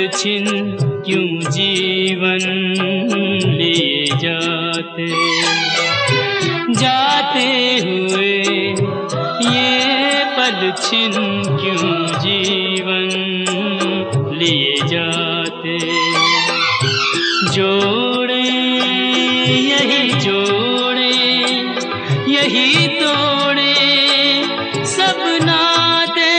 छिन क्यों जीवन लिए जाते, जाते हुए ये पल छिन क्यों जीवन लिए जाते। जोड़े यही जोड़े यही तोड़े सब नाते,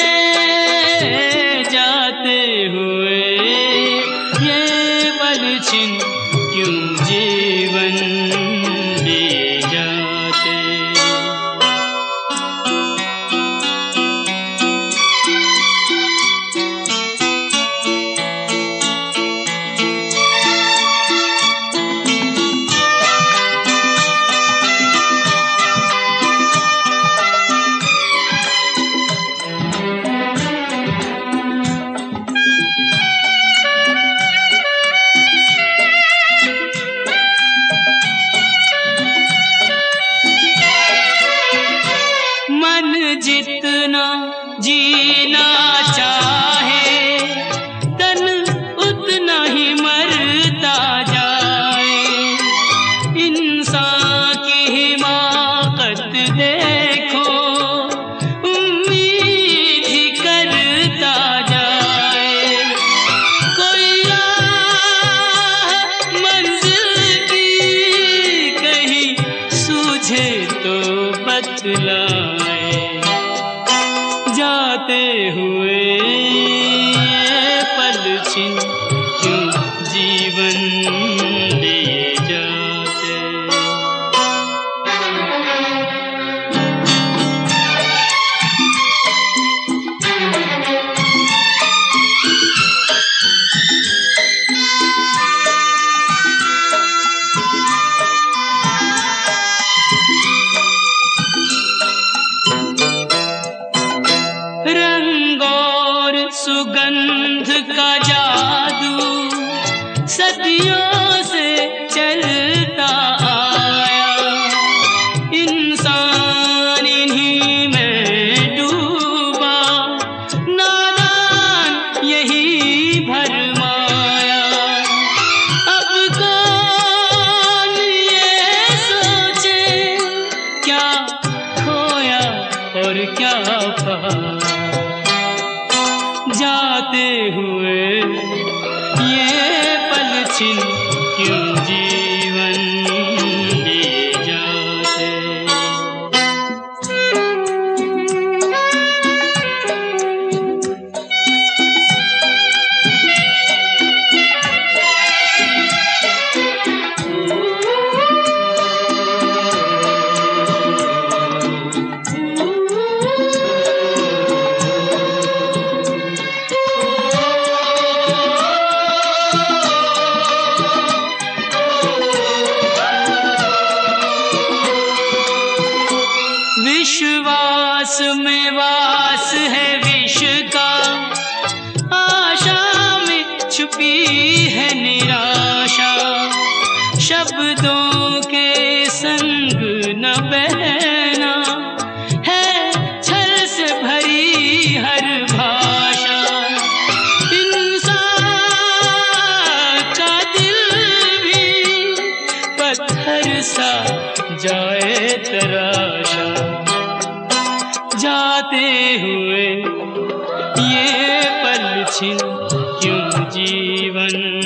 जाते हुए ये पल छिन क्यों जीवन लिए जाते। जितना जीना चाहे तन उतना ही मरता जाए। इंसान की हिमाकत देखो उम्मीद ही करता जाए। कोई राह मंजिल की कहीं सूझे तो बतलाए। जाते हुए ये पल छिन क्यों जीवन लिए जाते। रंग और सुगंध का जादू सदियों से चलता आया। इंसान इन्हीं में डूबा, नादान यही भरमाया। अब कौन ये सोचे क्या खोया और क्या पाया। जाते हुए ये पल छिन क्यों जीवन लिए जाते। विश्वास में वास है विष का, आशा में छुपी है निराशा। शब्दों के संग न बहना है छल से भरी हर भाषा। इंसान का दिल भी पत्थर सा जाए तराशा। जाते हुए ये पल छिन क्यों जीवन